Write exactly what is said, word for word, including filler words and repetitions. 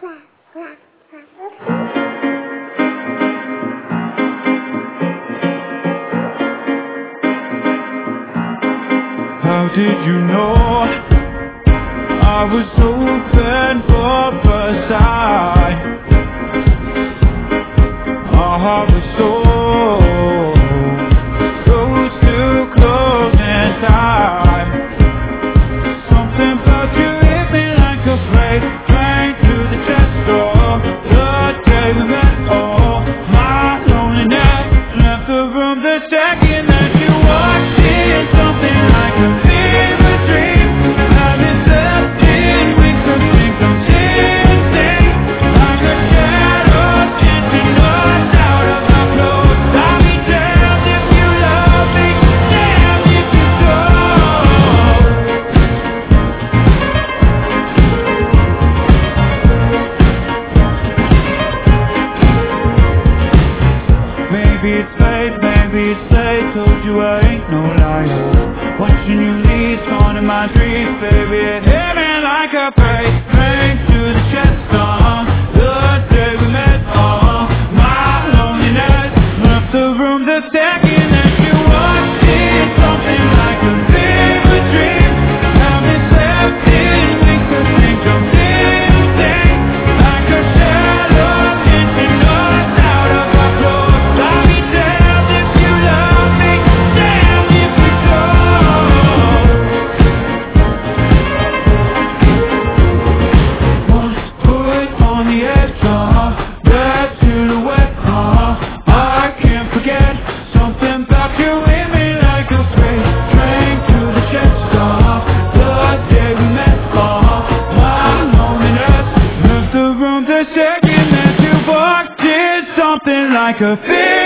How did you know I was open for first sight? Our heart was so close to closing time. Something about you hit me like a freight train through the chest door. The day we met, all my loneliness left the room the second that you walked in. Something like a fever dream. I've been slept in weeks of things I'm chasing. Like a shadow chasing us out of our clothes. I'll be damned if you love me, damned if you don't. Maybe it's fate, maybe it's late. Told you I ain't no liar. Watching you leave, torn in my dreams, baby. It hit me like a freight train through the chest on the day we met. All my loneliness left the room the second that you walked in. Something like a fever dream. I've been slept in weeks of things I'm missing. Like a shadow chasing us out of our clothes. I'll be damned if you love me, damned if you don't. One foot on the edge, uh, that silhouette, uh, I can't forget. Something about you hit me like a freight train through the chest, uh, the day we met, uh, my loneliness left the room the second that you walked in. Something like a fear.